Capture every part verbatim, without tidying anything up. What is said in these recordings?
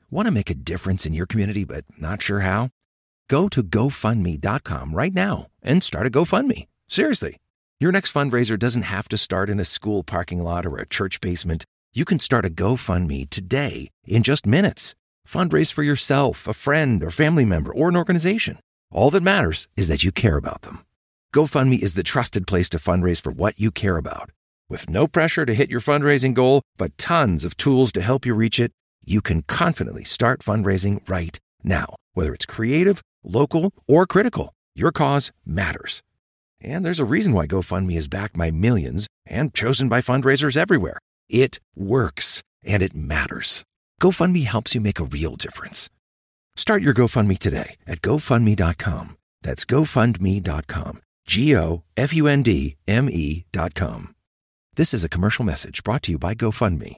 Want to make a difference in your community but not sure how? Go to go fund me dot com right now and start a GoFundMe. Seriously. Your next fundraiser doesn't have to start in a school parking lot or a church basement. You can start a GoFundMe today in just minutes. Fundraise for yourself, a friend, or family member, or an organization. All that matters is that you care about them. GoFundMe is the trusted place to fundraise for what you care about. With no pressure to hit your fundraising goal, but tons of tools to help you reach it, you can confidently start fundraising right now. Whether it's creative, local, or critical, your cause matters. And there's a reason why GoFundMe is backed by millions and chosen by fundraisers everywhere. It works, and it matters. GoFundMe helps you make a real difference. Start your GoFundMe today at go fund me dot com. That's go fund me dot com. G O F U N D M E dot com. This is a commercial message brought to you by GoFundMe.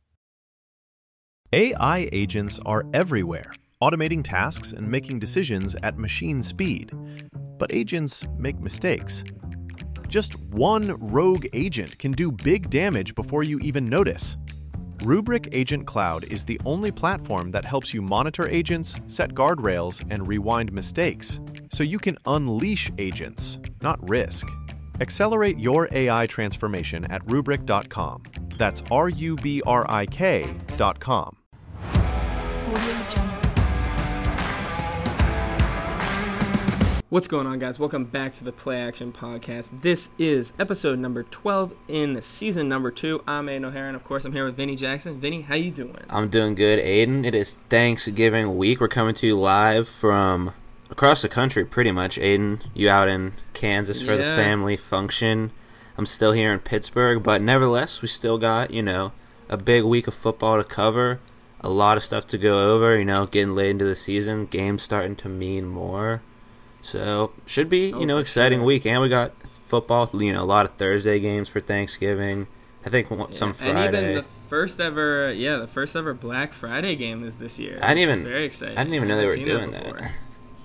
A I agents are everywhere, automating tasks and making decisions at machine speed. But agents make mistakes. Just one rogue agent can do big damage before you even notice. Rubrik Agent Cloud is the only platform that helps you monitor agents, set guardrails, and rewind mistakes, so you can unleash agents, not risk. Accelerate your A I transformation at rubrik dot com. That's R U B R I K dot com. What's going on, guys? Welcome back to the Play Action Podcast. This is episode number twelve in season number two. I'm Aiden O'Hara, and of course, I'm here with Vinny Jackson. Vinny, how you doing? I'm doing good, Aiden. It is Thanksgiving week. We're coming to you live from across the country, pretty much. Aiden, you out in Kansas for yeah. the family function. I'm still here in Pittsburgh, but nevertheless, we still got, you know, a big week of football to cover. A lot of stuff to go over, you know, getting late into the season. Games starting to mean more. So, should be, you know, exciting sure. week. And we got football, you know, a lot of Thursday games for Thanksgiving. I think some yeah. Friday. And even the first ever, yeah, the first ever Black Friday game is this year. I didn't even, very exciting. I didn't even know they were doing that, that.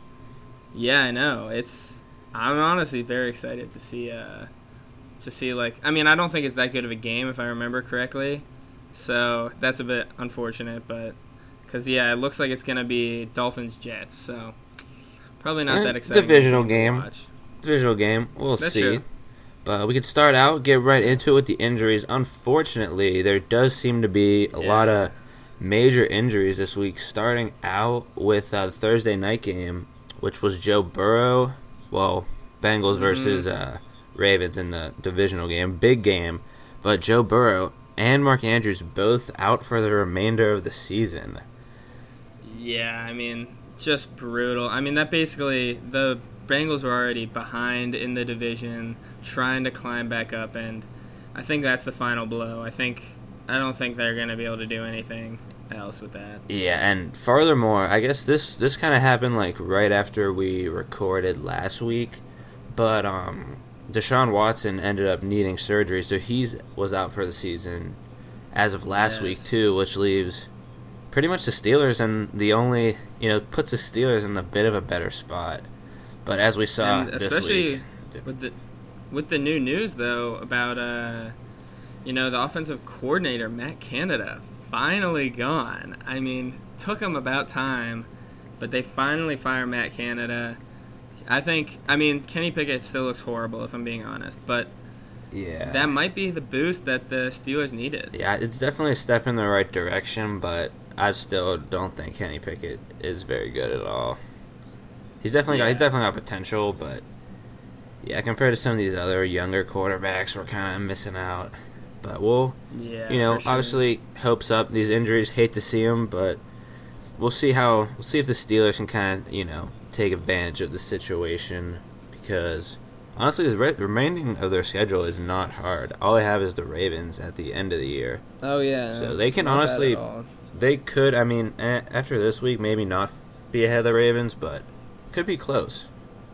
Yeah, I know. It's, I'm honestly very excited to see, uh, to see, like, I mean, I don't think it's that good of a game, if I remember correctly. So, that's a bit unfortunate, but, because, yeah, it looks like it's going to be Dolphins-Jets, so. Probably not eh, that exciting. Divisional game. Watch. Divisional game. We'll That's see. True. But we could start out, get right into it with the injuries. Unfortunately, there does seem to be a yeah. lot of major injuries this week, starting out with uh, the Thursday night game, which was Joe Burrow. Well, Bengals mm-hmm. versus uh, Ravens in the divisional game. Big game. But Joe Burrow and Mark Andrews both out for the remainder of the season. Yeah, I mean, just brutal. I mean, that basically, the Bengals were already behind in the division, trying to climb back up, and I think that's the final blow. I think, I don't think they're going to be able to do anything else with that. Yeah, and furthermore, I guess this, this kind of happened like right after we recorded last week, but um, Deshaun Watson ended up needing surgery, so he was out for the season as of last yes. week too, which leaves pretty much the Steelers, and the only, you know, puts the Steelers in a bit of a better spot. But as we saw and this especially week, with the with the new news though about uh, you know, the offensive coordinator Matt Canada finally gone. I mean, took him about time, but they finally fire Matt Canada. I think, I mean, Kenny Pickett still looks horrible if I'm being honest, but yeah, that might be the boost that the Steelers needed. Yeah, it's definitely a step in the right direction, but I still don't think Kenny Pickett is very good at all. He's definitely yeah. got, he's definitely got potential, but yeah, compared to some of these other younger quarterbacks, we're kind of missing out. But we'll, yeah, you know, for sure. obviously hopes up. These injuries, hate to see them, but we'll see how we'll see if the Steelers can kind of, you know, take advantage of the situation, because honestly, the re- remaining of their schedule is not hard. All they have is the Ravens at the end of the year. Oh yeah, so they can not honestly, bad at all. they could. I mean, eh, after this week, maybe not be ahead of the Ravens, but could be close.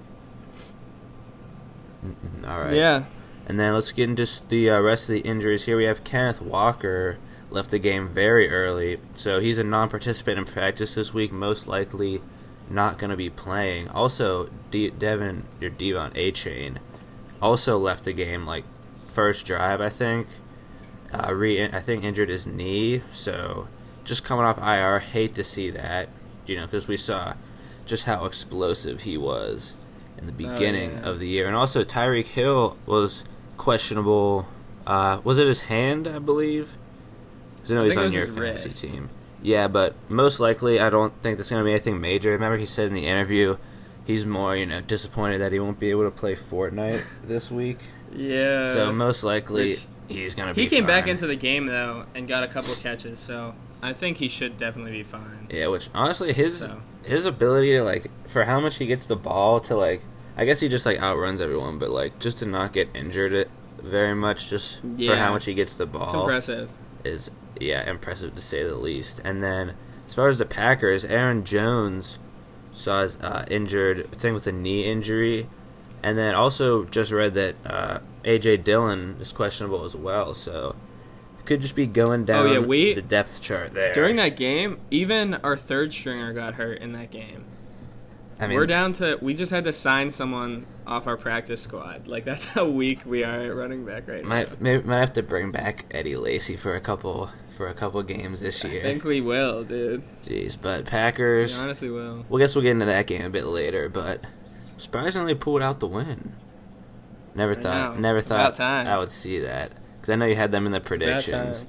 Mm-mm, all right. Yeah. And then let's get into the uh, rest of the injuries here. We have Kenneth Walker left the game very early, so he's a non-participant in practice this week, most likely not going to be playing. Also, De- Devin or Devon A-Chain also left the game like first drive, I think. Uh, re- I think injured his knee, so just coming off I R. Hate to see that, you know, because we saw just how explosive he was in the beginning oh, yeah. of the year. And also Tyreek Hill was questionable. Uh, was it his hand, I believe? Because I know I he's on your fantasy wrist. team. Yeah, but most likely I don't think there's going to be anything major. Remember he said in the interview he's more, you know, disappointed that he won't be able to play Fortnite this week. Yeah. So most likely Which, he's going to be He came fine. back into the game, though, and got a couple catches, so I think he should definitely be fine. Yeah, which, honestly, his so. his ability to, like, for how much he gets the ball to, like, I guess he just, like, outruns everyone, but, like, just to not get injured it very much just yeah. for how much he gets the ball. It's impressive. Is, yeah, impressive to say the least. And then, as far as the Packers, Aaron Jones saw his uh, injured thing with a knee injury, and then also just read that uh, A J Dillon is questionable as well, so it could just be going down oh, yeah, we, the depth chart there. During that game, even our third stringer got hurt in that game. I mean, we're down to, we just had to sign someone off our practice squad. Like, that's how weak we are at running back right might, now. Maybe might have to bring back Eddie Lacy for a couple for a couple games this year. I think we will, dude. Jeez, but Packers. We honestly will. Well, I guess we'll get into that game a bit later, but surprisingly pulled out the win. Never I thought, know. never thought time. I would see that because I know you had them in the predictions.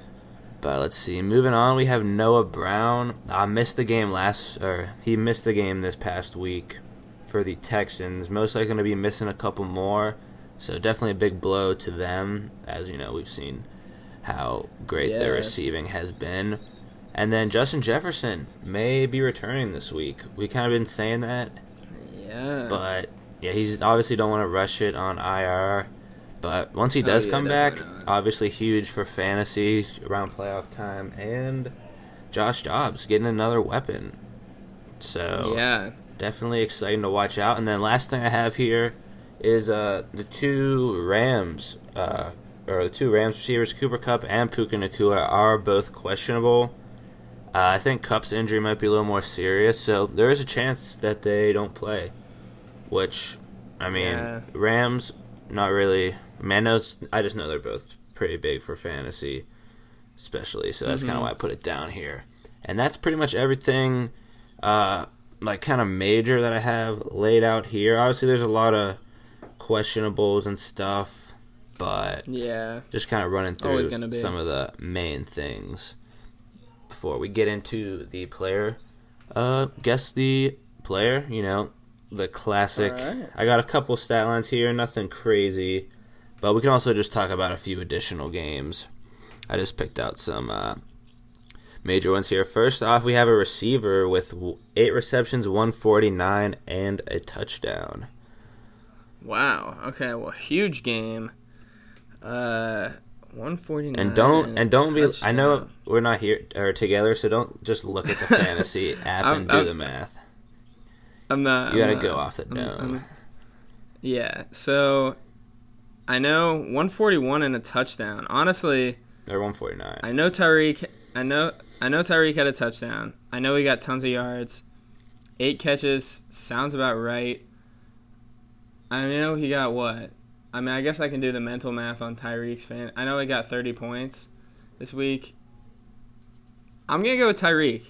But let's see. Moving on, we have Noah Brown. I uh, missed the game last, or he missed the game this past week for the Texans. Most likely going to be missing a couple more, so definitely a big blow to them. As you know, we've seen how great yeah. their receiving has been. And then Justin Jefferson may be returning this week. We kind of been saying that. Yeah. But yeah, he's obviously don't want to rush it on I R. But once he does oh, yeah, come back, not. obviously huge for fantasy around playoff time. And Josh Dobbs getting another weapon. So yeah, definitely exciting to watch out. And then last thing I have here is uh, the two Rams, uh, or the two Rams receivers, Cooper Kupp and Puka Nacua, are both questionable. Uh, I think Kupp's injury might be a little more serious, so there is a chance that they don't play. Which, I mean, yeah. Rams, not really. I mean, I, know I just know they're both pretty big for fantasy, especially, so that's mm-hmm. kind of why I put it down here. And that's pretty much everything, uh, like, kind of major that I have laid out here. Obviously, there's a lot of questionables and stuff, but yeah, just kind of running through some of the main things before we get into the player. Uh, guess the player, you know, the classic. Right. I got a couple stat lines here, nothing crazy, but we can also just talk about a few additional games. I just picked out some uh, major ones here. First off, we have a receiver with eight receptions, one forty-nine, and a touchdown. Wow. Okay. Well, huge game. Uh, one forty-nine. And don't and don't be. I know we're not here or together, so don't just look at the fantasy app and do I'm, the math. I'm not. You got to not, go off the I'm, dome. I'm, yeah. So I know one forty-one and a touchdown. Honestly, they're one forty-nine. I know Tyreek. I know. I know Tyreek had a touchdown. I know he got tons of yards. Eight catches sounds about right. I know he got what? I mean, I guess I can do the mental math on Tyreek's fan. I know he got thirty points this week. I'm gonna go with Tyreek.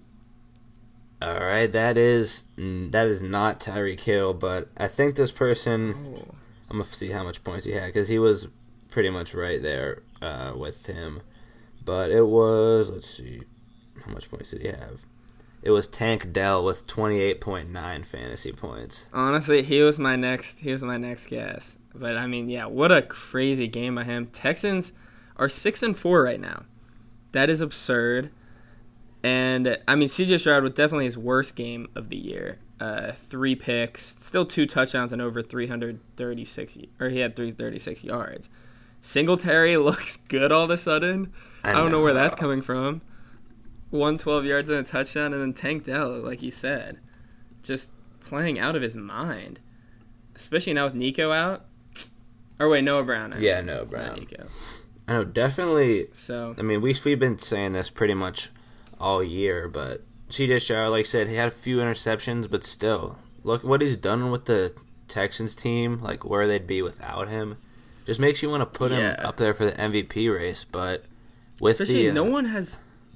All right, that is that is not Tyreek Hill, but I think this person. Oh. I'm gonna see how much points he had because he was pretty much right there uh, with him. But it was, let's see, how much points did he have? It was Tank Dell with twenty-eight point nine fantasy points. Honestly, he was my next. He was my next guess. But I mean, yeah, what a crazy game by him. Texans are six and four right now. That is absurd. And I mean, C J Stroud was definitely his worst game of the year. Uh, three picks, still two touchdowns and over three hundred thirty-six, or he had three hundred thirty-six yards. Singletary looks good all of a sudden. I, I don't know. know where that's coming from. one hundred twelve yards and a touchdown, and then Tank Dell, like you said, just playing out of his mind. Especially now with Nico out. Or wait, Noah Brown. I yeah, mean, Noah Brown. Nico. I know, definitely. So, I mean, we, we've been saying this pretty much all year, but C J Stroud, like I said, he had a few interceptions, but still, look what he's done with the Texans team, like where they'd be without him. Just makes you want to put yeah. him up there for the M V P race, but with Especially the... Uh, no one has...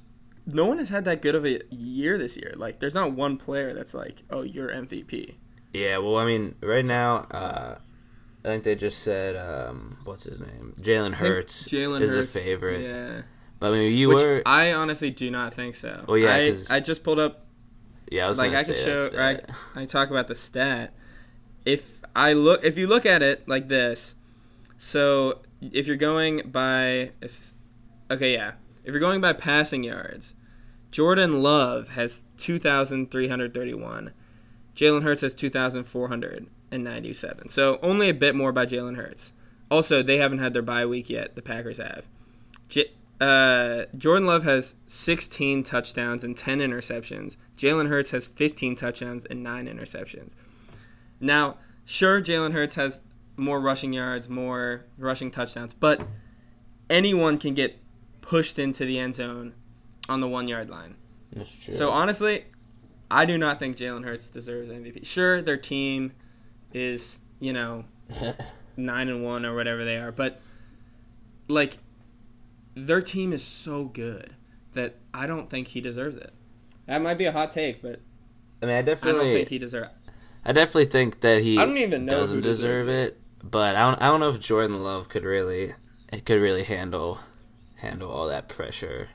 no one has had that good of a year this year. Like, there's not one player that's like, oh, you're M V P. Yeah, well, I mean, right now, uh, I think they just said, um, what's his name? Jalen Hurts Jalen is Hurts, a favorite. Yeah. But I mean, you Which were. I honestly do not think so. Well, yeah, I, 'cause- I just pulled up. Yeah, I was like gonna I can say show. that I, stat. I talk about the stat. If I look, if you look at it like this, so if you're going by, if okay, yeah, if you're going by passing yards, Jordan Love has two thousand three hundred thirty-one. Jalen Hurts has two thousand four hundred ninety-seven. So only a bit more by Jalen Hurts. Also, they haven't had their bye week yet. The Packers have. J- uh, Jordan Love has sixteen touchdowns and ten interceptions. Jalen Hurts has fifteen touchdowns and nine interceptions. Now, sure, Jalen Hurts has more rushing yards, more rushing touchdowns, but anyone can get pushed into the end zone on the one-yard line. That's true. So, honestly, I do not think Jalen Hurts deserves M V P. Sure, their team is, you know, nine and one or whatever they are, but, like, their team is so good that I don't think he deserves it. That might be a hot take, but I mean, I I definitely. don't think he deserves it. I definitely think that he I don't even know doesn't who deserve deserves it, but I don't. I don't know if Jordan Love could really, it could really handle, handle all that pressure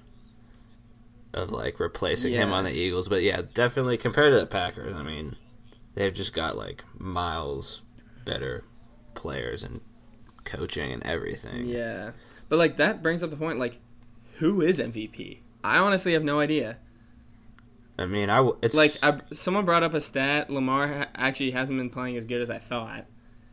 of like replacing him Yeah. on the Eagles. But yeah, definitely compared to the Packers, I mean, they've just got like miles better players and coaching and everything. Yeah. But, like, that brings up the point, like, who is M V P? I honestly have no idea. I mean, I w- it's Like, I, someone brought up a stat. Lamar ha- actually hasn't been playing as good as I thought.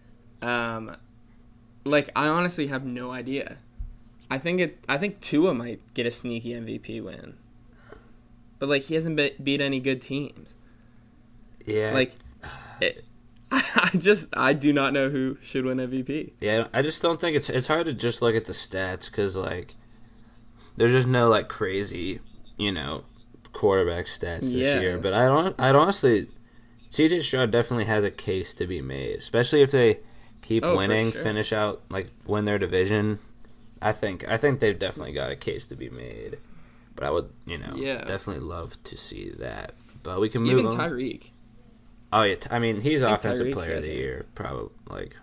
Um, like, I honestly have no idea. I think it. I think Tua might get a sneaky M V P win. But, like, he hasn't be- beat any good teams. yeah, Like, it, I just, I do not know who should win M V P. Yeah, I just don't think it's it's hard to just look at the stats because like there's just no like crazy, you know, quarterback stats this Yeah. year. But I don't, I'd honestly, C J Stroud definitely has a case to be made, especially if they keep Oh, for winning, sure. finish out like win their division. I think I think they've definitely got a case to be made. But I would, you know, Yeah. definitely love to see that. But we can move Even on. Tyreek. Oh yeah, I mean he's I think offensive Tyreek's player of got the it. year, probably like.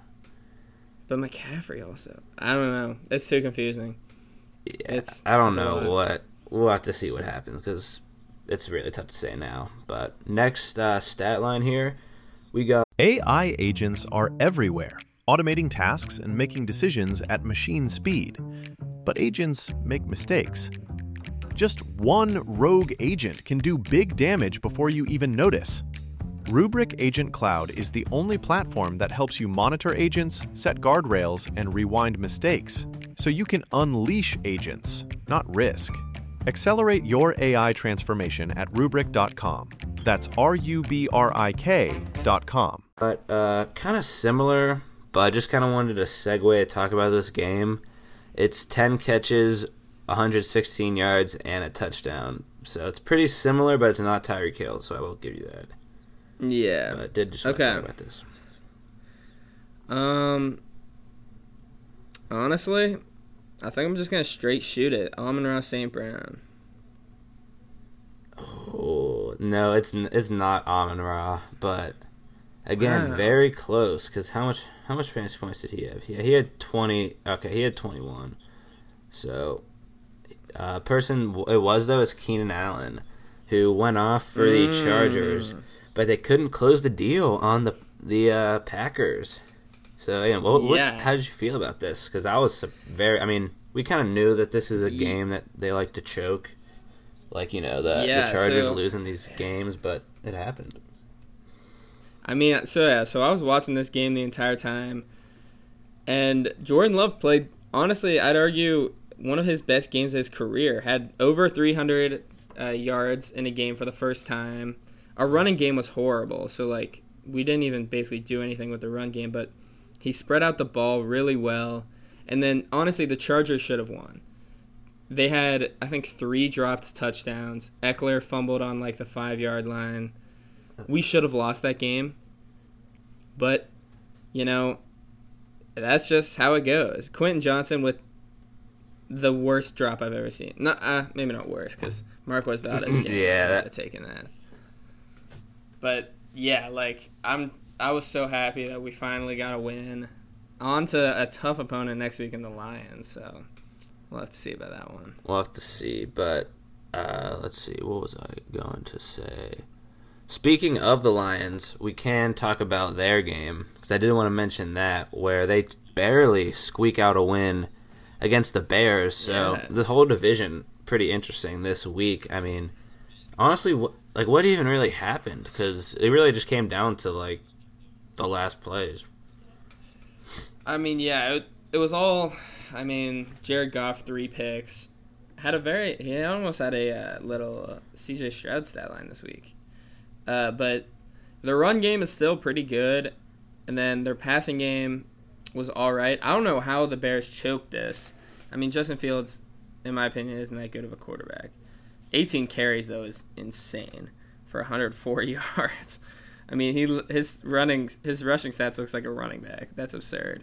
But McCaffrey also. I don't know. It's too confusing. Yeah, It's- I don't it's a know lot. what we'll have to see what happens because it's really tough to say now. But next uh, stat line here, we got A I agents are everywhere, automating tasks and making decisions at machine speed. But agents make mistakes. Just one rogue agent can do big damage before you even notice. Rubrik Agent Cloud is the only platform that helps you monitor agents, set guardrails, and rewind mistakes, so you can unleash agents, not risk. Accelerate your A I transformation at rubrik dot com. That's R U B R I K dot com. but uh, kind of similar, but I just kind of wanted to segue to talk about this game. It's ten catches, one hundred sixteen yards, and a touchdown. So it's pretty similar, but it's not Tyreek Hill, so I will give you that. Yeah. But I did just want to Okay. talk about this. Um. Honestly, I think I'm just gonna straight shoot it. Amon-Ra Saint Brown. Oh no, it's n- it's not Amon Ra, but again, Wow. very close. Because how much how much fantasy points did he have? Yeah, he had twenty. Okay, he had twenty one. So, uh, person it was though is Keenan Allen, who went off for the Mm. Chargers, but they couldn't close the deal on the the uh, Packers. So yeah, what, what, Yeah. how did you feel about this? Because I was very. I mean, we kind of knew that this is a Ye- game that they like to choke. Like, you know, the, Yeah, the Chargers so- losing these games, but it happened. I mean, so yeah, so I was watching this game the entire time, and Jordan Love played, honestly, I'd argue, one of his best games of his career. Had over three hundred uh, yards in a game for the first time. Our running game was horrible, so, like, we didn't even basically do anything with the run game, but he spread out the ball really well, and then, honestly, the Chargers should have won. They had, I think, three dropped touchdowns. Eckler fumbled on, like, the five-yard line. We should have lost that game. But, you know, that's just how it goes. Quentin Johnson with the worst drop I've ever seen. Not uh, maybe not worst because Marquez Valdez game. Yeah, I that- would have taken that. But yeah, like I'm, I was so happy that we finally got a win. On to a tough opponent next week in the Lions. So we'll have to see about that one. We'll have to see, but uh, let's see. What was I going to say? Speaking of the Lions, we can talk about their game, because I did want to mention that, where they barely squeak out a win against the Bears. So Yeah. the whole division, pretty interesting this week. I mean, honestly, wh- like what even really happened? Because it really just came down to like the last plays. I mean, yeah, it, it was all. I mean, Jared Goff three picks, had a very. He almost had a uh, little uh, C J Stroud stat line this week, uh, but their run game is still pretty good, and then their passing game was all right. I don't know how the Bears choked this. I mean, Justin Fields, in my opinion, isn't that good of a quarterback. eighteen carries though is insane for one hundred four yards. I mean, he his running his rushing stats looks like a running back. That's absurd.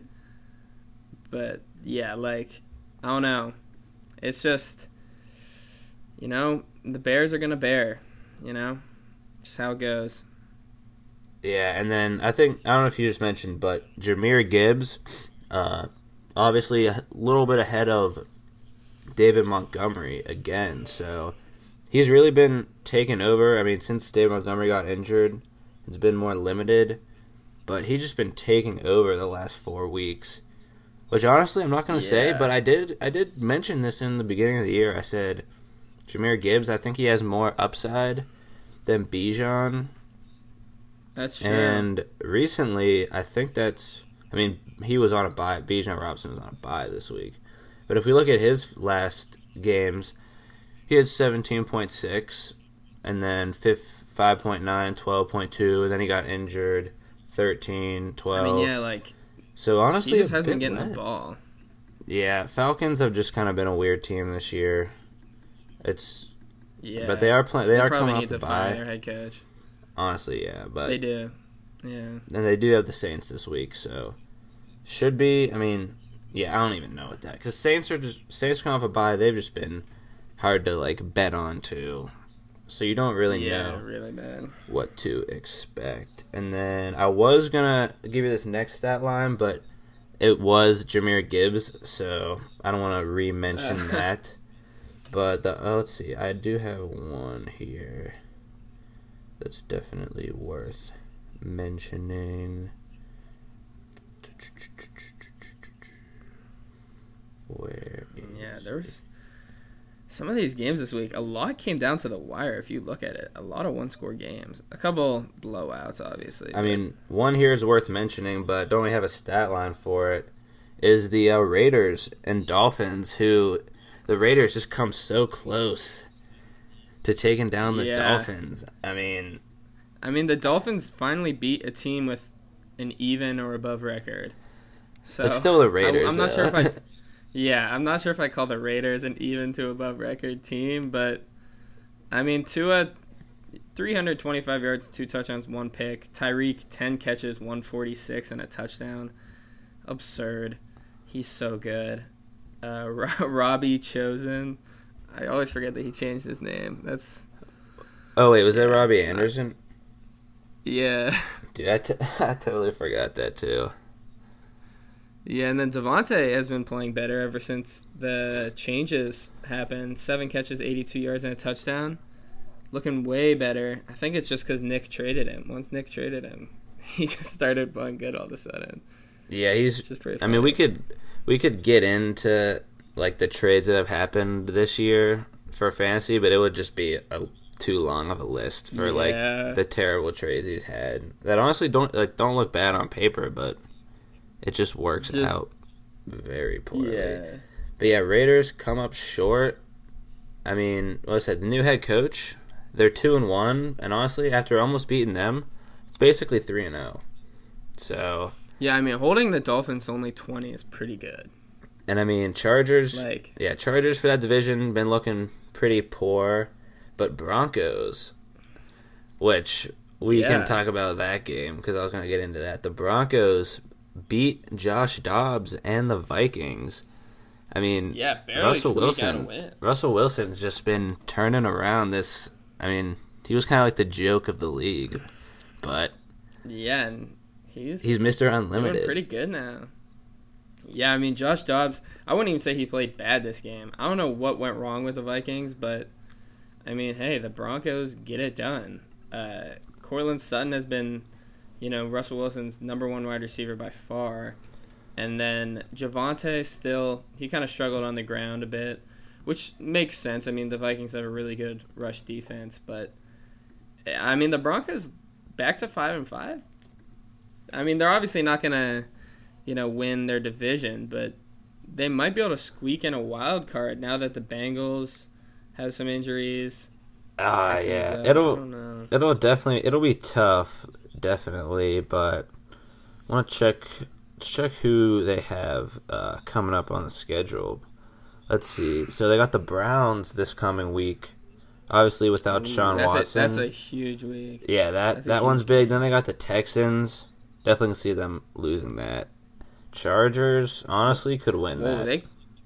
But yeah, like I don't know. It's just, you know, the Bears are gonna bear. You know, just how it goes. Yeah, and then I think, I don't know if you just mentioned, but Jahmyr Gibbs, uh, obviously a little bit ahead of David Montgomery again. So he's really been taken over. I mean, since David Montgomery got injured, it's been more limited. But he's just been taking over the last four weeks. Which honestly, I'm not going to say, Yeah. but I did I did mention this in the beginning of the year. I said, Jahmyr Gibbs, I think he has more upside than Bijan. That's true. And recently, I think that's, I mean, he was on a bye. Bijan Robinson was on a bye this week. But if we look at his last games, he had seventeen point six, and then five point nine, twelve point two, and then he got injured, thirteen, twelve. I mean, yeah, like So honestly, he just a hasn't been bit getting less. the ball. Yeah, Falcons have just kind of been a weird team this year. It's, Yeah, but they are playing. They, They are probably coming need off the to find bye. their head coach. Honestly, yeah, but They do. Yeah. and they do have the Saints this week, so should be. I mean, yeah, I don't even know what that, because Saints are just Saints come off a bye. They've just been hard to like bet on too, so you don't really Yeah, know really bad. what to expect. And then I was gonna give you this next stat line, but it was Jahmyr Gibbs, so I don't want to re-mention that. But the, oh, let's see, I do have one here that's definitely worth mentioning. Where is Yeah, there was some of these games this week. A lot came down to the wire. If you look at it, a lot of one-score games. A couple blowouts, obviously. I but- mean, one here is worth mentioning, but don't really have a stat line for it, is the uh, Raiders and Dolphins, who the Raiders just come so close to taking down the Yeah. Dolphins. I mean, I mean, the Dolphins finally beat a team with an even or above record. So it's still the I- Raiders. I'm not though. sure if I. Yeah, I'm not sure if I call the Raiders an even to above record team, but I mean, Tua, three hundred twenty-five yards, two touchdowns, one pick. Tyreek, ten catches, one forty-six, and a touchdown. Absurd. He's so good. Uh, Robbie Chosen. I always forget that he changed his name. That's Oh, wait, was that Robbie Anderson? yeah. Dude, I, t- I totally forgot that, too. Yeah, and then Devontae has been playing better ever since the changes happened. Seven catches, eighty-two yards, and a touchdown. Looking way better. I think it's just because Nick traded him. Once Nick traded him, he just started playing good all of a sudden. Yeah, he's. Which is pretty I mean, we funny. could we could get into like the trades that have happened this year for fantasy, but it would just be a, too long of a list for Yeah. like the terrible trades he's had that honestly don't like don't look bad on paper, but it just works Just- out very poorly. Yeah. But yeah, Raiders come up short. I mean, what I said, the new head coach, they're two and one, and honestly, after almost beating them, it's basically three and zero. So, Yeah, I mean, holding the Dolphins to only twenty is pretty good. and I mean, Chargers, Like, yeah, Chargers for that division been looking pretty poor, but Broncos, which we Yeah. can talk about that game because I was going to get into that. The Broncos beat Josh Dobbs and the Vikings. I mean, Yeah, barely Russell squeak out a Wilson. win. Russell Wilson's just been turning around this. I mean, he was kind of like the joke of the league, but Yeah, and he's he's Mister doing Unlimited. pretty good now. Yeah, I mean, Josh Dobbs, I wouldn't even say he played bad this game. I don't know what went wrong with the Vikings, but, I mean, hey, the Broncos get it done. Uh, Cortland Sutton has been, you know, Russell Wilson's number one wide receiver by far. And then Javonte still, he kind of struggled on the ground a bit, which makes sense. I mean, the Vikings have a really good rush defense, but, I mean, the Broncos back to five and five. I mean, they're obviously not going to, you know, win their division, but they might be able to squeak in a wild card now that the Bengals have some injuries. Ah, Texans, yeah, uh, I don't it'll know. it'll definitely it'll be tough, definitely. But I want to check check who they have uh, coming up on the schedule. Let's see. So they got the Browns this coming week, obviously without Ooh, Sean that's Watson. A, that's a huge week. Yeah, that That's a that one's huge big. Then they got the Texans. Definitely can see them losing that. Chargers, honestly, could win Whoa, that. they.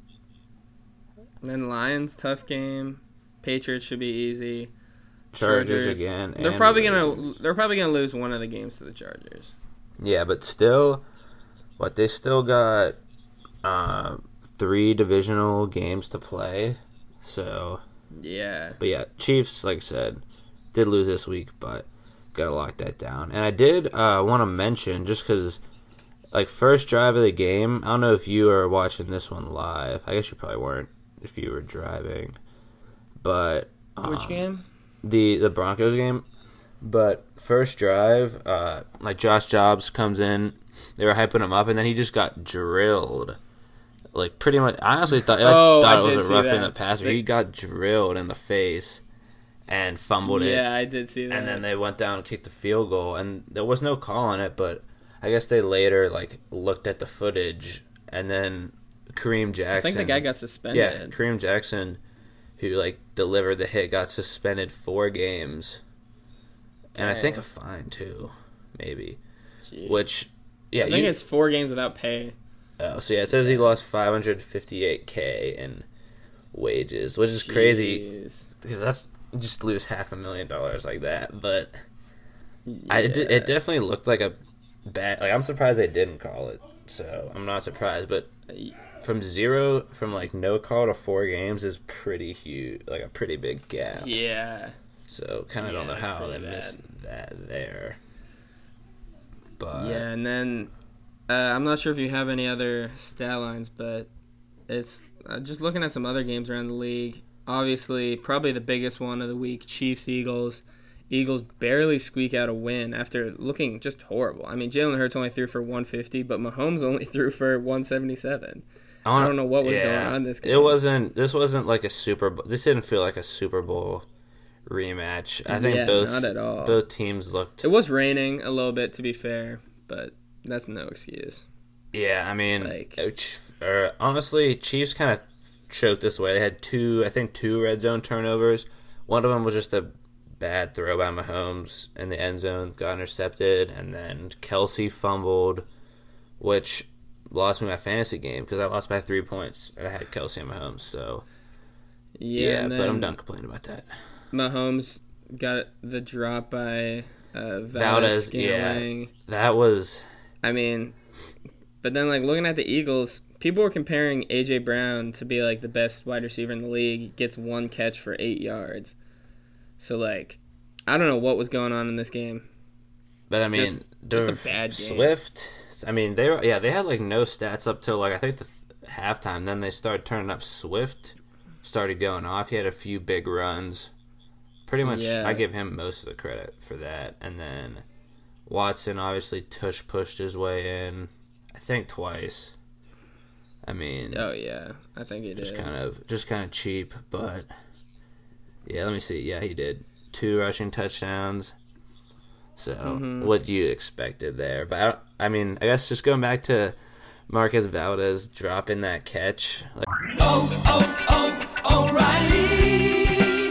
Then Lions, tough game. Patriots should be easy. Chargers, again. They're and probably gonna. Ravens. They're probably gonna lose one of the games to the Chargers. Yeah, but still, what they still got uh, three divisional games to play. So, Yeah. but yeah, Chiefs, like I said, did lose this week, but gotta lock that down. And I did uh, want to mention, just because, like, first drive of the game, I don't know if you are watching this one live. I guess you probably weren't if you were driving. But um, Which game? The the Broncos game. But first drive, uh, like Josh Jobs comes in, they were hyping him up, and then he just got drilled. Like pretty much, I honestly thought, I Oh, thought I it was did a see rough in that. the passer. They- He got drilled in the face and fumbled it. Yeah, I did see that. And then they went down and kicked the field goal, and there was no call on it, but I guess they later like looked at the footage, and then Kareem Jackson. I think the guy got suspended. Yeah, Kareem Jackson, who like delivered the hit, got suspended four games, and I think a fine too, maybe. Jeez. Which, yeah, I think you, it's four games without pay. oh, so yeah, it says he lost five hundred fifty-eight k in wages, which is crazy Jeez. because that's you just lose half a million dollars like that. But I it, Yeah. it definitely looked like a bad. Like I'm surprised they didn't call it. So I'm not surprised, but from zero, from like no call to four games is pretty huge, like a pretty big gap. Yeah. So kind of Yeah, don't know that's how they pretty bad. missed that there. But Yeah, and then uh, I'm not sure if you have any other stat lines, but it's uh, just looking at some other games around the league. Obviously, probably the biggest one of the week, Chiefs-Eagles. Eagles barely squeak out a win after looking just horrible. I mean, Jalen Hurts only threw for one hundred fifty, but Mahomes only threw for one hundred seventy-seven. I don't know what was yeah, going on this game. It wasn't. This wasn't like a Super Bowl. This didn't feel like a Super Bowl rematch. I think Yeah, both not at all. both teams looked. It was raining a little bit, to be fair, but that's no excuse. Yeah, I mean, Like- uh, Ch- or, honestly, Chiefs kind of choked this way. They had two, I think, two red zone turnovers. One of them was just a bad throw by Mahomes in the end zone, got intercepted, and then Kelsey fumbled, which lost me my fantasy game because I lost by three points. And I had Kelsey and Mahomes, so Yeah, yeah, and but I'm then done complaining about that. Mahomes got the drop by uh, Valdez, Valdez yeah. Scantling. That was I mean, but then like looking at the Eagles, people were comparing A J Brown to be like the best wide receiver in the league. He gets one catch for eight yards. So like, I don't know what was going on in this game. But I mean, Just- they're- just a bad game. Swift. I mean, they were yeah they had like no stats up till like I think the th- halftime. Then they started turning up. Swift started going off. He had a few big runs. Pretty much, Yeah. I give him most of the credit for that. And then Watson obviously tush pushed his way in. I think twice. I mean, Oh yeah, I think he just did. kind of just kind of cheap, but yeah. Let me see. Yeah, he did two rushing touchdowns. So Mm-hmm. what you expected there, but I, don't- I mean, I guess just going back to Marquez Valdez dropping that catch. Like, Oh, oh, oh, O'Reilly.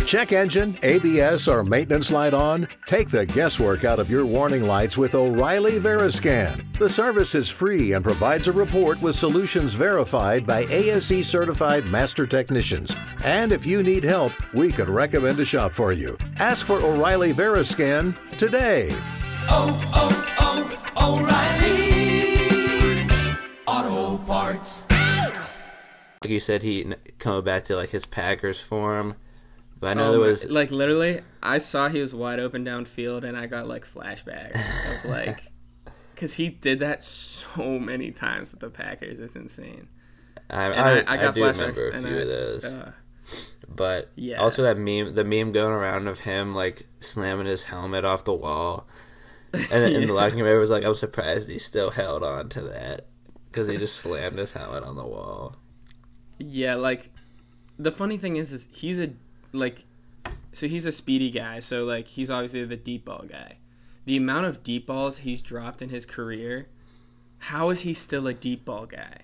check engine, A B S, or maintenance light on? Take the guesswork out of your warning lights with O'Reilly Veriscan. The service is free and provides a report with solutions verified by A S E certified master technicians. And if you need help, we could recommend a shop for you. Ask for O'Reilly Veriscan today. Oh, oh, oh, O'Reilly Auto Parts. Like you said, he coming back to like his Packers form. But I know Oh, there was like literally, I saw he was wide open downfield, and I got like flashbacks of like, because he did that so many times with the Packers. It's insane. I, And I, I- I got do flashbacks, remember a and few I- of those. uh, But Yeah. also that meme, the meme going around of him like slamming his helmet off the wall, and, and the Yeah. locking room was like, I'm surprised he still held on to that because he just slammed his helmet on the wall. Yeah, like the funny thing is, is he's a like, so he's a speedy guy. So like he's obviously the deep ball guy. The amount of deep balls he's dropped in his career, how is he still a deep ball guy?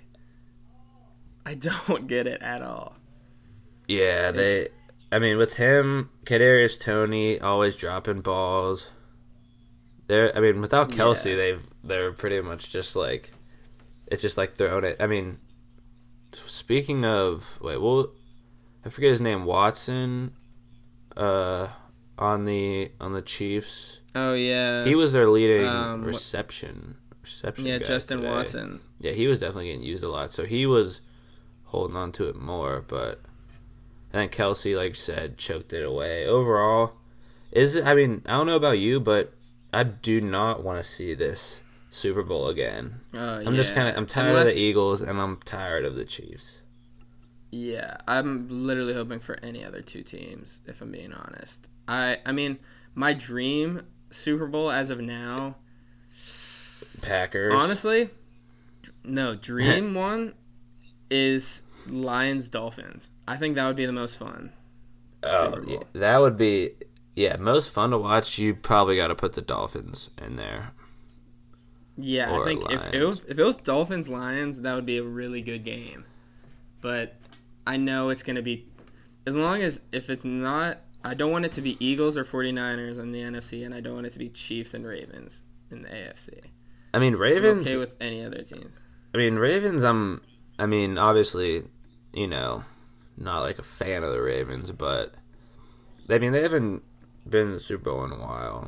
I don't get it at all. Yeah, they. It's- I mean, with him, Kadarius Toney always dropping balls. They're. I mean, without Kelsey, Yeah. they've they're pretty much just like, it's just like throwing it. I mean, speaking of, wait, well, I forget his name, Watson, uh, on the on the Chiefs. Oh yeah, He was their leading Um, wh- reception reception. yeah guy Justin today. Watson. Yeah, he was definitely getting used a lot, so he was holding on to it more. But and then Kelsey, like you said, choked it away. Overall, is it? I mean, I don't know about you, but I do not want to see this Super Bowl again. Uh, I'm just yeah. kind of I'm tired Unless- of the Eagles and I'm tired of the Chiefs. Yeah, I'm literally hoping for any other two teams, if I'm being honest. I I mean, my dream Super Bowl as of now, Packers. honestly, no, dream one is Lions Dolphins. I think that would be the most fun. oh, Super Bowl. yeah, that would be yeah most fun to watch. You probably got to put the Dolphins in there. Yeah, Or I think if it Lions. was if it was Dolphins Lions, that would be a really good game. But I know it's going to be, as long as if it's not, I don't want it to be Eagles or 49ers in the N F C, and I don't want it to be Chiefs and Ravens in the A F C. I mean, I'm Ravens. okay with any other team. I mean, Ravens, I'm, I mean, obviously, you know, not like a fan of the Ravens, but, I mean, they haven't been in the Super Bowl in a while.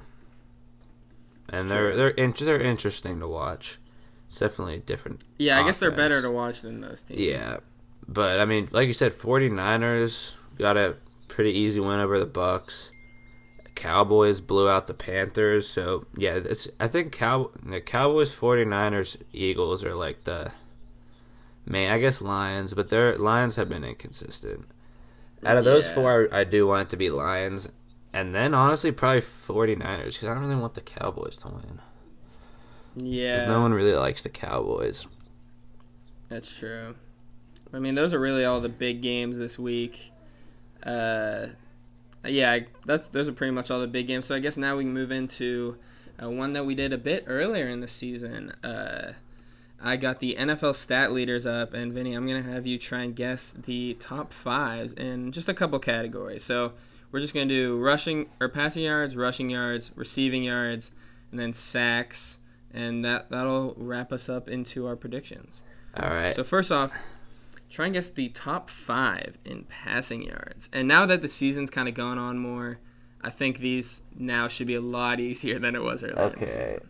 And It's they're true. they're in, they're interesting to watch. It's definitely a different Yeah, I guess they're better offense. to watch than most teams. Yeah. But, I mean, like you said, 49ers got a pretty easy win over the Bucks. Cowboys blew out the Panthers. So, yeah, it's, I think Cow, the Cowboys, 49ers, Eagles are like the main, I guess Lions, but their Lions have been inconsistent. Out of those Yeah. four, I do want it to be Lions. And then, honestly, probably 49ers, because I don't really want the Cowboys to win. Yeah, Because no one really likes the Cowboys. that's true. I mean, those are really all the big games this week. Uh, yeah, I- that's those are pretty much all the big games. So I guess now we can move into uh, one that we did a bit earlier in the season. Uh, I got the N F L stat leaders up, and Vinny, I'm gonna have you try and guess the top fives in just a couple categories. So we're just gonna do rushing or passing yards, rushing yards, receiving yards, and then sacks, and that that'll wrap us up into our predictions. All right. So first off, try and guess the top five in passing yards. And now that the season's kind of going on more, I think these now should be a lot easier than it was earlier in the Okay. season.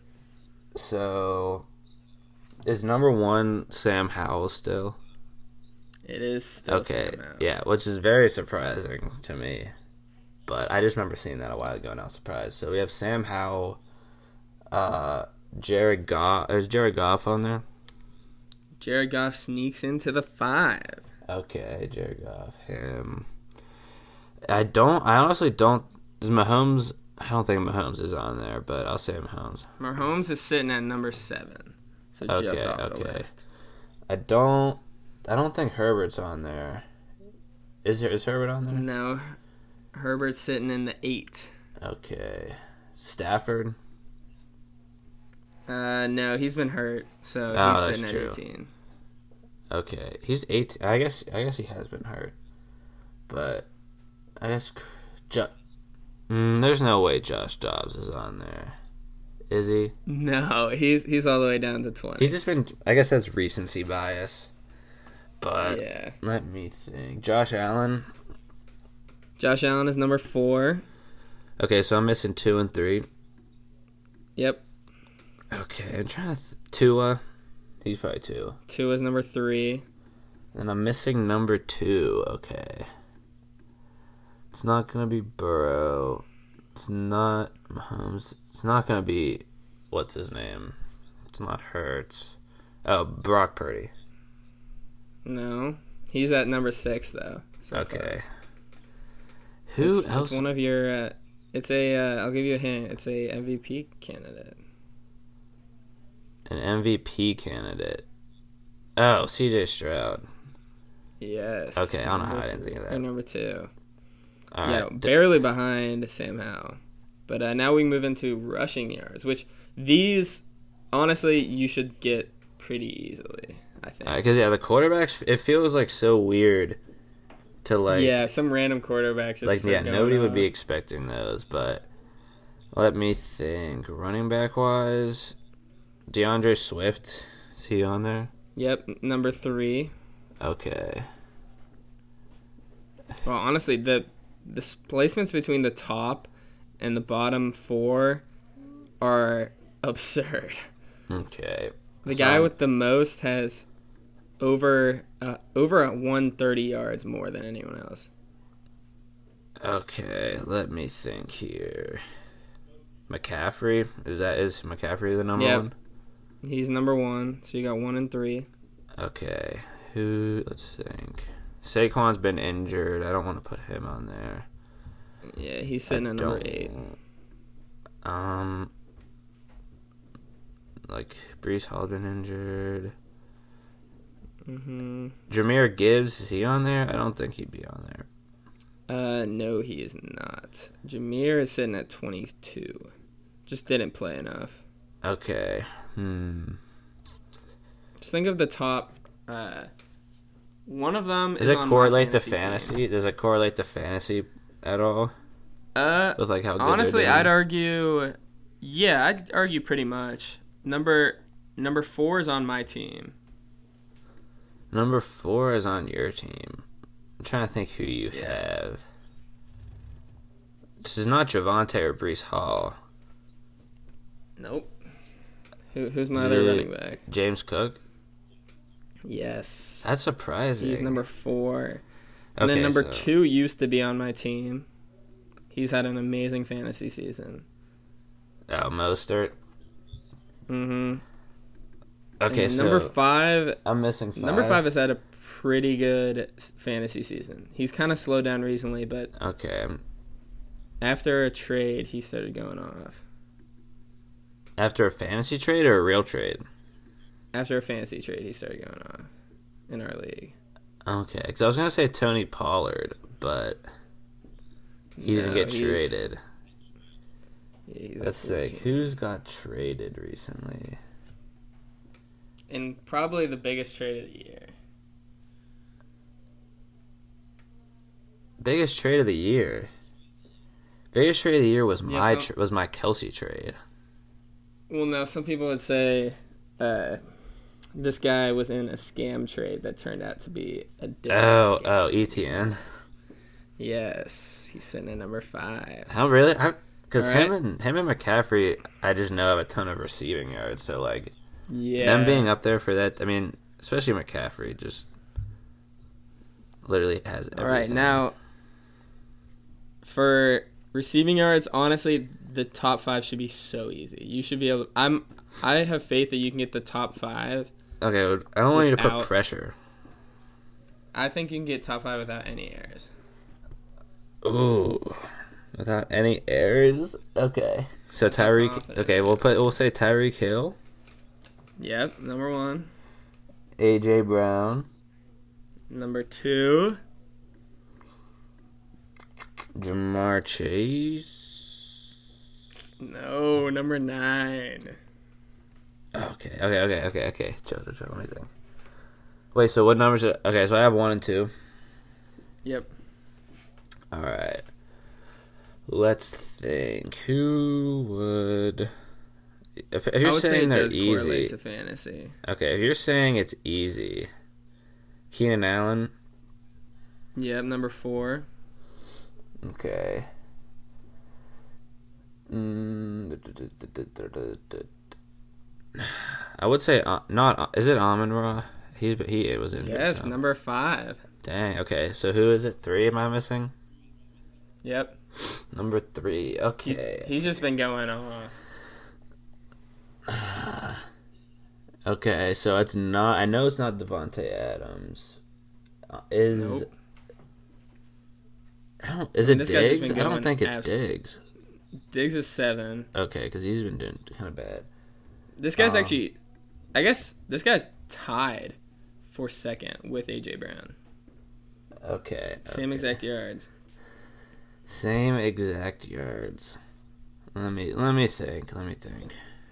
So, is number one Sam Howell still? It is still Okay, Sam Howell. yeah, which is very surprising to me. But I just remember seeing that a while ago and I was surprised. So we have Sam Howell, uh, Jared Goff. Is Jared Goff on there? Jared Goff sneaks into the five. Okay, Jared Goff. Him. I don't, I honestly don't, is Mahomes, I don't think Mahomes is on there, but I'll say Mahomes. Mahomes is sitting at number seven. So just Okay, off the okay. list. I don't, I don't think Herbert's on there. Is there, is Herbert on there? No, Herbert's sitting in the eight. Okay. Stafford? Uh, no, he's been hurt, so Oh, he's that's sitting true. at eighteen. Okay, he's eight. I guess. I guess he has been hurt, but I guess Jo- mm, there's no way Josh Dobbs is on there. Is he? No, he's he's all the way down to twenty. He's just been. I guess that's recency bias. But yeah. let me think. Josh Allen. Josh Allen is number four. Okay, so I'm missing two and three. Yep. Okay, I'm trying to. Th- Tua. He's probably two. Two is number three. And I'm missing number two. Okay. It's not gonna be Burrow. It's not Mahomes. It's not gonna be what's his name. It's not Hurts. Oh, Brock Purdy. No, he's at number six though. So Okay. close. Who it's, else? It's one of your. Uh, it's a. Uh, I'll give you a hint. It's a M V P candidate. An M V P candidate. Oh, C J Stroud. Yes. Okay, I don't know how Number I didn't think of three- that. or number two. All yeah, right. barely behind Sam Howell. But uh, now we move into rushing yards, which these, honestly, you should get pretty easily, I think. Because, yeah, the quarterbacks, it feels like so weird to, like... yeah, some random quarterbacks just Like, start yeah, going nobody would off. be expecting those, but let me think. Running back-wise, DeAndre Swift, is he on there? Yep, number three. Okay. Well, honestly, the the placements between the top and the bottom four are absurd. Okay. The So guy I'm- with the most has over uh, over one hundred thirty yards more than anyone else. Okay, let me think here. McCaffrey? Is that is McCaffrey the number Yep. one? He's number one, so you got one and three. Okay. Who let's think. Saquon's been injured. I don't want to put him on there. Yeah, he's sitting I at number don't- eight. Um, like Brees Hall's been injured. Mm-hmm. Jahmyr Gibbs, is he on there? I don't think he'd be on there. Uh, no, he is not. Jameer is sitting at twenty-two. Just didn't play enough. Okay. Hmm. Just think of the top. Uh, one of them is Does it on my correlate to fantasy fantasy? team. Does it correlate to fantasy at all? Uh, With like how good they're honestly, doing? I'd argue. Yeah, I'd argue pretty much. Number number four is on my team. Number four is on your team. I'm trying to think who you Yeah. have. This is not Javante or Brees Hall. Nope. Who, who's my Is other it running back? James Cook? Yes. That's surprising. He's number four. And Okay, then number so- two used to be on my team. He's had an amazing fantasy season. Oh, Mostert. Mm-hmm. Okay, and so number five, I'm missing five. number five has had a pretty good s- fantasy season. He's kind of slowed down recently, but Okay, I'm- after a trade, he started going off. after a fantasy trade or a real trade? After a fantasy trade, he started going off in our league. Okay, because I was gonna say Tony Pollard, but he didn't No, get he's- traded. Yeah, he's Let's at see, fourteen. who's got traded recently? And probably the biggest trade of the year. Biggest trade of the year. Biggest trade of the year was Yeah, my so- tr- was my Kelsey trade. Well, now some people would say uh, this guy was in a scam trade that turned out to be a different Oh, scam. oh, E T N. Yes, he's sitting at number five. How really? Because All him right. and him and McCaffrey, I just know have a ton of receiving yards. So like Yeah. them being up there for that, I mean, especially McCaffrey, just literally has everything. All right, now for receiving yards, honestly, the top five should be so easy. You should be able. I'm. I have faith that you can get the top five. Okay, well, I don't want you to put Without- pressure. I think you can get top five without any errors. Ooh, without any errors. Okay, so Tyreek. confident. Okay, we'll put we'll say Tyreek Hill, Yep, number one. A J Brown, Number two. Jamar Chase. No, number nine. Okay, okay, okay, okay, okay. Chill, chill, chill. Let me think. Wait, so what numbers? Are, okay, so I have one and two. Yep. All right. Let's think. Who would... If, if you're I would say saying it they're does correlate easy... to fantasy. Okay, if you're saying it's easy... Keenan Allen? Yep, number four. Okay. Mm, I would say uh, not. Is it Amon Ra? He's he was injured. Yes, so. number five. Dang. Okay, so who is it? Three? Am I missing? Yep. Number three. Okay. He, he's just been going off. Okay, so it's not. I know it's not Devontae Adams. Uh, is Nope. I don't. Is I mean, it this guy's just Diggs? been I don't going think it's abs- Diggs. Diggs is seven. Okay, because he's been doing kind of bad. This guy's Um, actually, I guess this guy's tied for second with A J Brown. Okay. Same okay. exact yards. Same exact yards. Let me let me think. Let me think.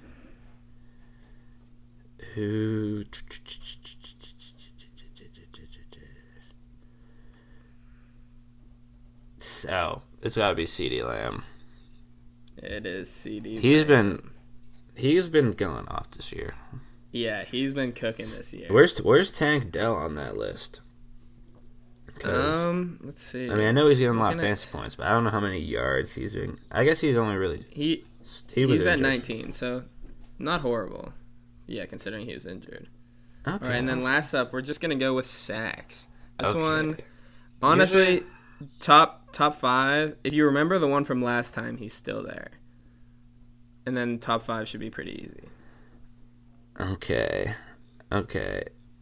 Who? So it's got to be CeeDee Lamb. It is C D. He's been he's been going off this year. Yeah, he's been cooking this year. Where's Where's Tank Dell on that list? 'Cause, Um, let's see. I mean, I know he's getting a lot of Looking at- fantasy points, but I don't know how many yards he's been. I guess he's only really He he was he's at injured. nineteen, so not horrible. Yeah, considering he was injured. Okay. All right, and then last up, we're just gonna go with sacks. This Okay. one, honestly, top top five. If you remember the one from last time, he's still there. And then top five should be pretty easy. Okay. Okay.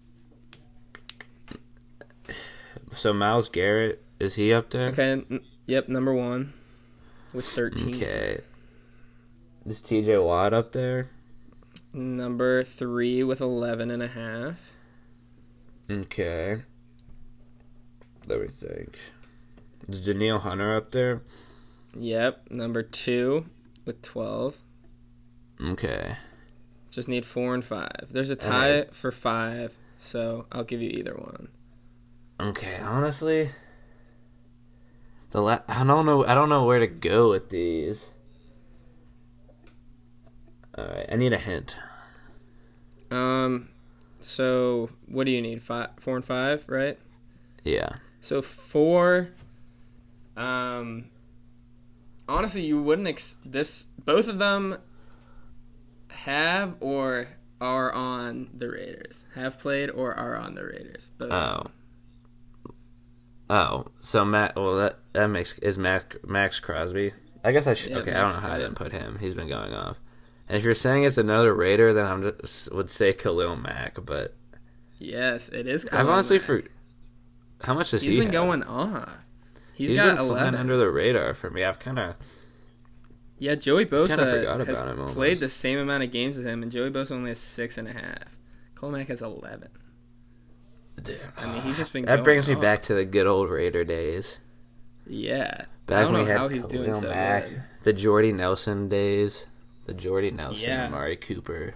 So Myles Garrett, is he up there? Okay. N- yep, number one with thirteen. Okay. Is T J Watt up there? Number three with eleven and a half. Okay. Let me think. Is Danielle Hunter up there? Yep, number two with twelve. Okay. Just need four and five. There's a tie Alright. for five, so I'll give you either one. Okay, honestly, the la- I don't know. I don't know where to go with these. All right, I need a hint. Um, so what do you need? Five, four and five, right? Yeah. So four. Um, honestly, you wouldn't ex- this. Both of them have or are on the Raiders. Have played or are on the Raiders. Both of Oh. them. Oh, so Matt. Well, that that makes is Max Max Crosby. I guess I should. Yeah, okay, I don't Max know how I Crosby. didn't put him. He's been going off. And if you're saying it's another Raider, then I just would say Khalil Mack. But Yes, it is. I've Khalil honestly Mack. for how much does He's he been have? going off. He's He's got been flying eleven. under the radar for me. I've kind of Yeah, Joey Bosa Kinda forgot has about him almost. played the same amount of games as him, and Joey Bosa only has six and a half. Khalil Mack has eleven. I mean, he's just been that going brings me off. back to the good old Raider days. Yeah. I Back don't when know we had how he's doing Khalil so Mack, good. the Jordy Nelson days, the Jordy Nelson, Yeah. Amari Cooper.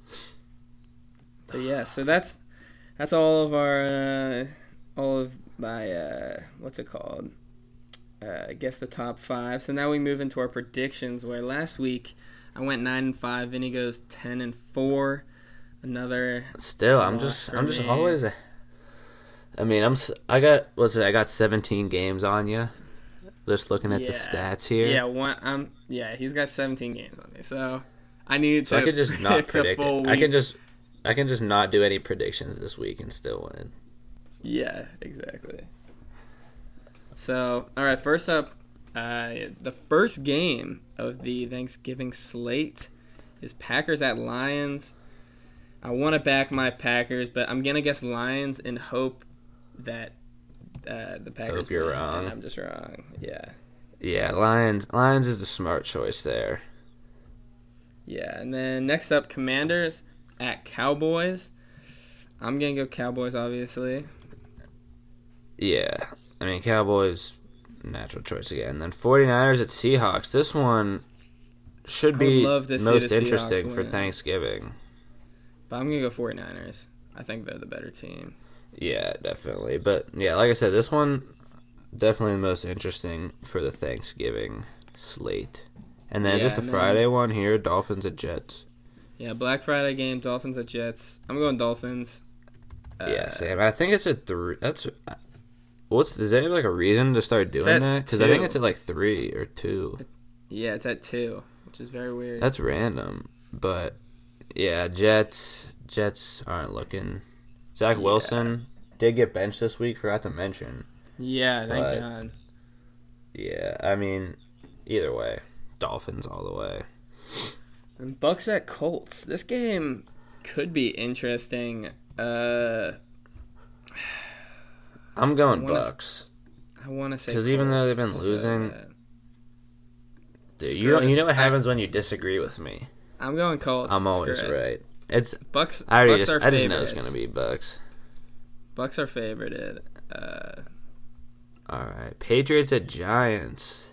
But yeah, so that's that's all of our uh, all of my uh, what's it called? Uh, I guess the top five. So now we move into our predictions. Where last week I went nine and five. Vinny goes ten and four. Another. Still, I'm loss just, for I'm just me. always. A, I mean, I'm. s- I got what's it? I got seventeen games on you. Just looking at the Yeah. stats here. Yeah, one. Um. Yeah, he's got seventeen games on me. So I need So to. I could just not a predict full it. I week. can just, I can just not do any predictions this week and still win. Yeah, exactly. So, all right, first up, uh, the first game of the Thanksgiving slate is Packers at Lions. I want to back my Packers, but I'm going to guess Lions in hope that uh, the Packers Hope you're win, wrong. and I'm just wrong. Yeah. Yeah, Lions. Lions is the smart choice there. Yeah, and then next up, Commanders at Cowboys. I'm going to go Cowboys, obviously. Yeah, I mean, Cowboys, natural choice again. Then 49ers at Seahawks. This one should I would be love to see most the Seahawks interesting for win. Thanksgiving. But I'm going to go 49ers. I think they're the better team. Yeah, definitely. But, yeah, like I said, this one definitely the most interesting for the Thanksgiving slate. And then Yeah, is this the and then- Friday one here? Dolphins at Jets. Yeah, Black Friday game, Dolphins at Jets. I'm going Dolphins. Uh, yeah, same. I think it's at three. That's what's. Is there like a reason to start doing at that? Because I think two. it's at like three or two. Yeah, it's at two, which is very weird. That's random, but yeah, Jets. Jets aren't looking. Zach Yeah. Wilson did get benched this week. Forgot to mention. yeah, thank but- God. Yeah, I mean, either way, Dolphins all the way. And Bucks at Colts. This game could be interesting. Uh, I'm going I wanna- Bucks. I want to say Because even though Colts they've been so losing- bad. Dude, Screw you don't, it. you know what I- happens when you disagree with me? I'm going Colts. I'm always Screw it. right. It's Bucks. I already Bucks just are I just know it's favorites. gonna be Bucks. Bucks are favorited. Uh, All right, Patriots at Giants.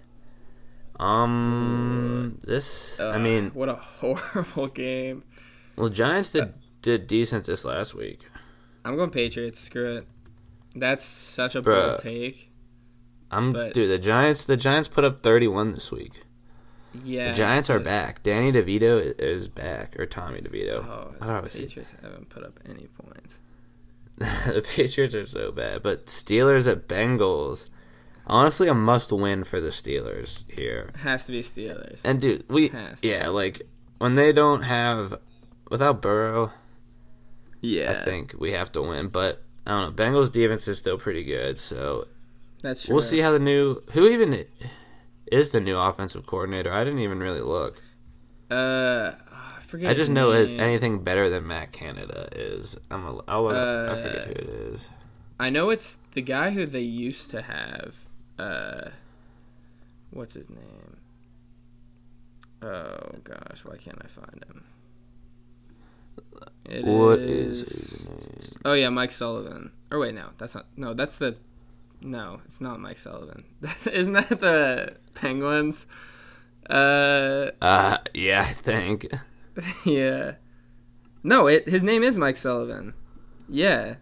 Um, this I uh, mean, what a horrible game. well, Giants did did decent this last week. I'm going Patriots. Screw it. That's such a Bruh. bold take. I'm But- dude. The Giants the Giants put up thirty-one this week. Yeah. The Giants are but- back. Danny DeVito is back, or Tommy DeVito. Oh, I don't always the say. Patriots haven't put up any points. The Patriots are so bad, but Steelers at Bengals. Honestly, a must-win for the Steelers here. Has to be Steelers. And dude, we Has to. yeah, like when they don't have without Burrow, Yeah. I think we have to win. But I don't know. Bengals defense is still pretty good, so That's true. we'll see how the new who even is the new offensive coordinator. I didn't even really look. Uh, I forget. I just his know name. is anything better than Matt Canada is. I'm a, I'll, Uh, I forget who it is. I know it's the guy who they used to have. Uh, what's his name? Oh gosh, why can't I find him? It What is. is his name? Oh yeah, Mike Sullivan. Or wait, no, that's not. No, that's the. No, it's not Mike Sullivan. Isn't that the Penguins? Uh, Uh, yeah, I think. yeah. No, it. His name is Mike Sullivan. Yeah.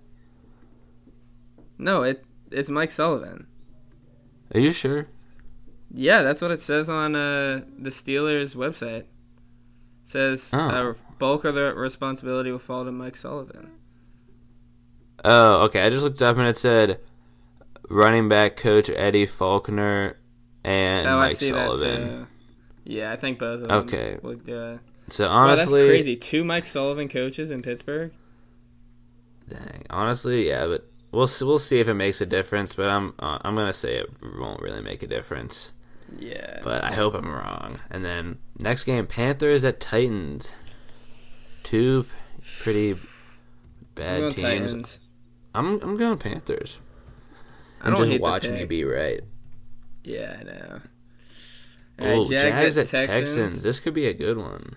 No, it. It's Mike Sullivan. Are you sure? Yeah, that's what it says on uh, the Steelers' website. It says Oh. uh, bulk of the responsibility will fall to Mike Sullivan. Oh, okay. I just looked up and it said running back coach Eddie Faulkner and oh, I Mike see Sullivan. that too. Yeah, I think both of them. Okay. Would, uh, So wow, that's honestly, crazy. Two Mike Sullivan coaches in Pittsburgh. dang, honestly, yeah, but we'll see, we'll see if it makes a difference. But I'm uh, I'm gonna say it won't really make a difference. Yeah. But I hope I'm wrong. And then next game, Panthers at Titans. Two pretty I'm bad going teams. Titans. I'm I'm going Panthers. I And don't just hate the watch me pick. be right. Yeah, I know. Oh, Alright, Jags, at Texans. Texans. This could be a good one.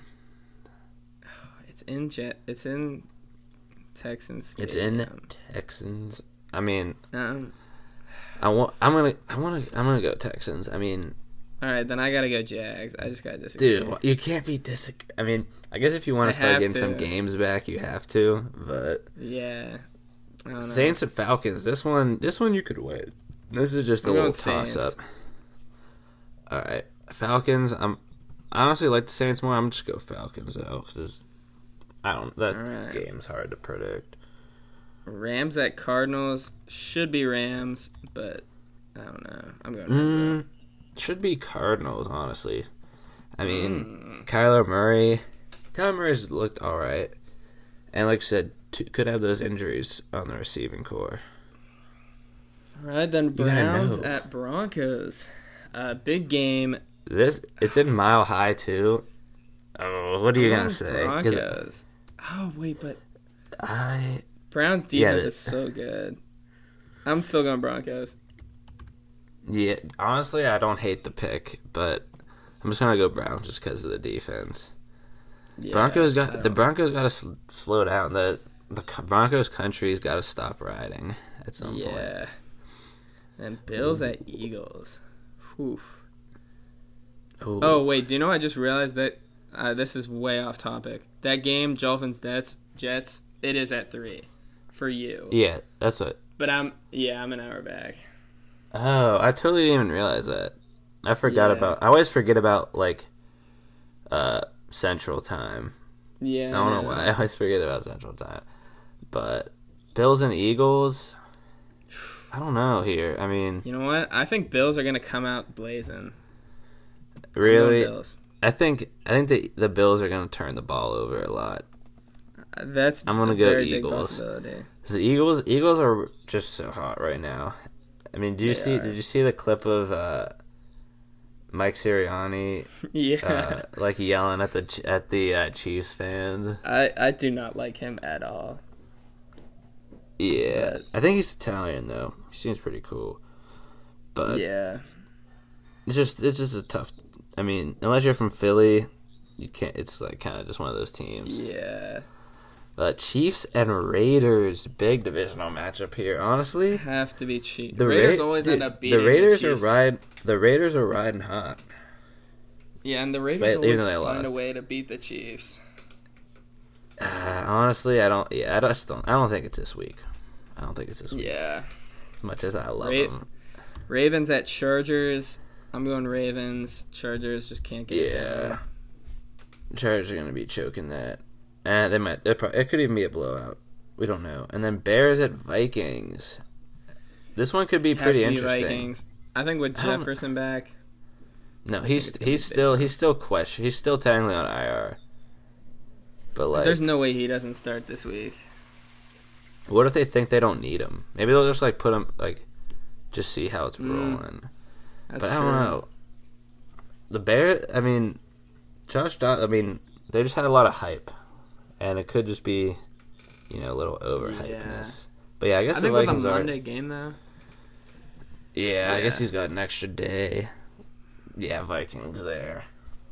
It's in Jet. It's in Texans. It's in Stadium. Texans. I mean, Um, I want. I'm gonna. I want to. I'm gonna go Texans. I mean, all right, then I gotta go Jags. I just gotta disagree. dude, you can't be dis. I mean, I guess if you want I to start have getting some to. games back, you have to. But Yeah. I don't know. Saints and Falcons. This one. This one you could win. This is just a I'm little going toss Saints. up. All right, Falcons. I'm. I honestly like the Saints more. I'm just go Falcons though, because I don't. That All right. game's hard to predict. Rams at Cardinals should be Rams, but I don't know. I'm going. Mm, Rams. should be Cardinals, honestly. I mean, Mm. Kyler Murray. Kyler Murray's looked all right, and like I said, t- could have those injuries on the receiving core. All right, then You gotta Browns know. at Broncos. Uh, big game. This it's in Mile High too. Oh, what are you I'm gonna going say? 'Cause Broncos. Oh wait, but I Browns Yeah, defense the- is so good. I'm still going Broncos. yeah, honestly, I don't hate the pick, but I'm just gonna go Browns just because of the defense. Yeah, Broncos I got the don't- Broncos got to sl- slow down. The the co- Broncos country's got to stop riding at some point. Yeah. And Bills at Eagles. Whew. Ooh. Oh wait, do you know? I just realized that uh, this is way off topic. That game, Dolphins Jets, Jets, it is at three for you. yeah, that's what. But I'm yeah, I'm an hour back. Oh, I totally didn't even realize that. I forgot Yeah. about. I always forget about like uh, Central Time. Yeah. I don't know why. I always forget about Central Time. But Bills and Eagles. I don't know here. I mean, You know what? I think Bills are gonna come out blazing. I'm going really, Bills. I think I think the the Bills are going to turn the ball over a lot. Uh, That's I'm gonna a go very big Eagles. possibility. 'Cause the Eagles Eagles are just so hot right now. I mean, did you They see? are. Did you see the clip of uh, Mike Sirianni Yeah. uh, like yelling at the at the uh, Chiefs fans? I I do not like him at all. Yeah, But- I think he's Italian though. He seems pretty cool, but Yeah. it's just it's just a tough. I mean, unless you're from Philly, you can't. It's like kind of just one of those teams. Yeah. But Chiefs and Raiders, big divisional matchup here. Honestly, Have to be cheap. the The Raiders Ra- always dude, end up beating the Raiders the are Chiefs. ride. The Raiders are riding hot. Yeah, and the Despite- Raiders always even though they find a lost. way to beat the Chiefs. Uh, honestly, I don't. Yeah, I just don't. I don't think it's this week. I don't think it's this week. Yeah. As much as I love Ra- them. Ravens at Chargers. I'm going Ravens. Chargers just can't get it Yeah. done. Chargers are gonna be choking that, and they might. It, probably, it could even be a blowout. We don't know. And then Bears at Vikings. This one could be Has pretty to be interesting. Vikings. I think with I don't- Jefferson back. No, he's it's gonna he's be still big. he's still question. He's still technically on I R. But like, There's no way he doesn't start this week. what if they think they don't need him? Maybe they'll just like put him like, just see how it's Mm, rolling. That's But I true. don't know. The Bears. I mean, Josh. Dodd, I mean, they just had a lot of hype, and it could just be, you know, a little overhypeness. But yeah, I guess I the think with a Vikings are. Monday game though. Yeah, I guess Yeah. he's got an extra day. Yeah, Vikings there.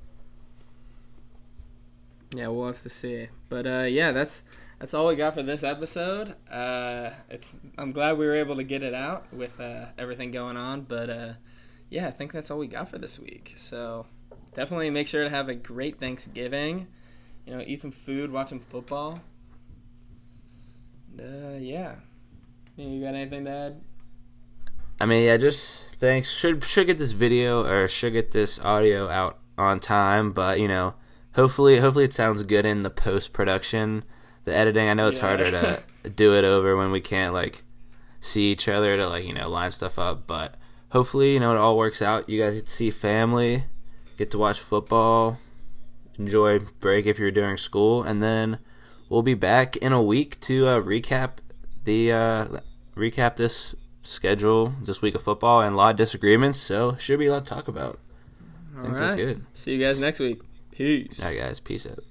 Yeah, we'll have to see. But uh, yeah, that's that's all we got for this episode. Uh, it's I'm glad we were able to get it out with uh, everything going on. But uh, yeah, I think that's all we got for this week. So definitely make sure to have a great Thanksgiving. You know, eat some food, watch some football. Uh, yeah. You got anything to add? I mean, yeah, just thanks. Should should get this video or should get this audio out on time, but you know, hopefully, hopefully it sounds good in the post production, the editing. I know it's Yeah. harder to do it over when we can't like see each other to like you know line stuff up, but hopefully you know it all works out. You guys get to see family, get to watch football, enjoy break if you're during school, and then we'll be back in a week to uh, recap the uh, recap this schedule this week of football and a lot of disagreements, so should be a lot to talk about. I think All that's right. good. See you guys next week. Peace. All right, guys, peace out.